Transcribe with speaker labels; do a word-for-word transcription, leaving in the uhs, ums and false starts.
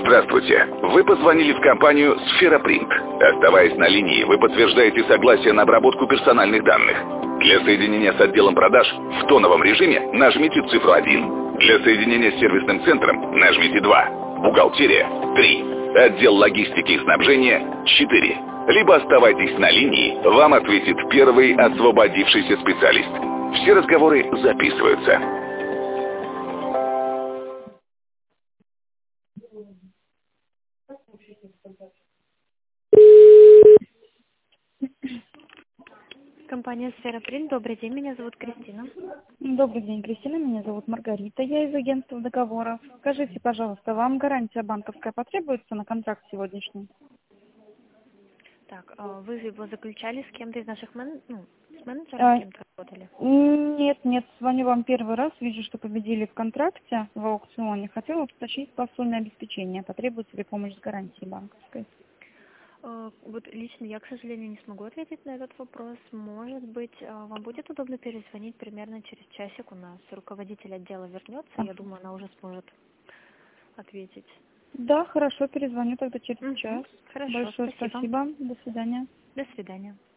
Speaker 1: Здравствуйте. Вы позвонили в компанию «Сферапринт». Оставаясь на линии, вы подтверждаете согласие на обработку персональных данных. Для соединения с отделом продаж в тоновом режиме нажмите цифру один. Для соединения с сервисным центром нажмите два. Бухгалтерия – три. Отдел логистики и снабжения – четыре. Либо оставайтесь на линии, вам ответит первый освободившийся специалист. Все разговоры записываются.
Speaker 2: Компания «Сферапринт». Добрый день, меня зовут Кристина.
Speaker 3: Добрый день, Кристина. Меня зовут Маргарита. Я из агентства договоров. Скажите, пожалуйста, вам гарантия банковская потребуется на контракт сегодняшний?
Speaker 2: Так, а вы его заключали с кем-то из наших мен... ну, с менеджером
Speaker 3: А,
Speaker 2: с кем-то работали?
Speaker 3: нет, нет, звоню вам первый раз. Вижу, что победили в контракте в аукционе. Хотела уточнить посольное обеспечение. Потребуется ли помощь с гарантией банковской?
Speaker 2: А, Вот лично я, к сожалению, не смогу ответить на этот вопрос. Может быть, а, вам будет удобно перезвонить примерно через часик. У нас руководитель отдела вернется.
Speaker 3: А,
Speaker 2: Я думаю, она уже сможет ответить.
Speaker 3: да, хорошо, перезвоню тогда через
Speaker 2: Угу.
Speaker 3: час.
Speaker 2: Хорошо,
Speaker 3: Большое
Speaker 2: спасибо.
Speaker 3: спасибо. До свидания.
Speaker 2: До свидания.